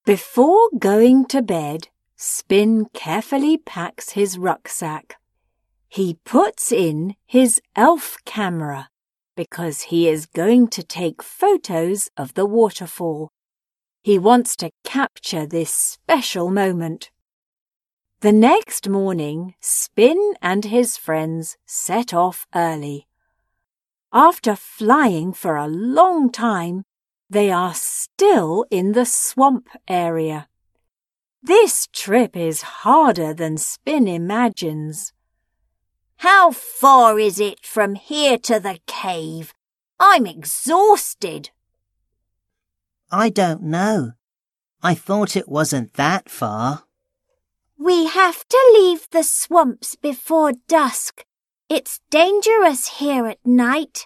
Before going to bed, Spin carefully packs his rucksack. He puts in his elf camera because he is going to take photos of the waterfall. He wants to capture this special moment. The next morning, Spin and his friends set off early. After flying for a long time, they are still in the swamp area. This trip is harder than Spin imagines. How far is it from here to the cave? I'm exhausted. I don't know. I thought it wasn't that far. We have to leave the swamps before dusk. It's dangerous here at night.